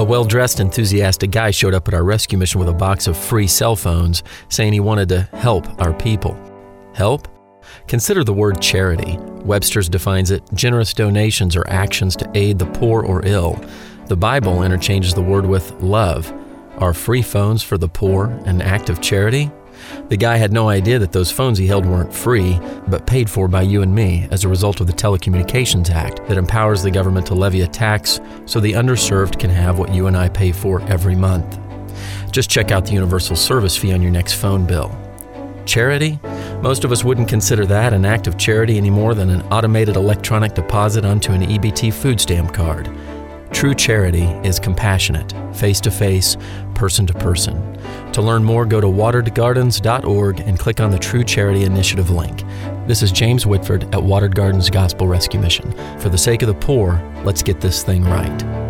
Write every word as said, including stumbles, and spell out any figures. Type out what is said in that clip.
A well-dressed, enthusiastic guy showed up at our rescue mission with a box of free cell phones, saying he wanted to help our people. Help? Consider the word charity. Webster's defines it, generous donations or actions to aid the poor or ill. The Bible interchanges the word with love. Are free phones for the poor an act of charity? The guy had no idea that those phones he held weren't free, but paid for by you and me as a result of the Telecommunications Act that empowers the government to levy a tax so the underserved can have what you and I pay for every month. Just check out the universal service fee on your next phone bill. Charity? Most of us wouldn't consider that an act of charity any more than an automated electronic deposit onto an E B T food stamp card. True charity is compassionate, face-to-face, person-to-person. To learn more, go to watered gardens dot org and click on the True Charity Initiative link. This is James Whitford at Watered Gardens Gospel Rescue Mission. For the sake of the poor, let's get this thing right.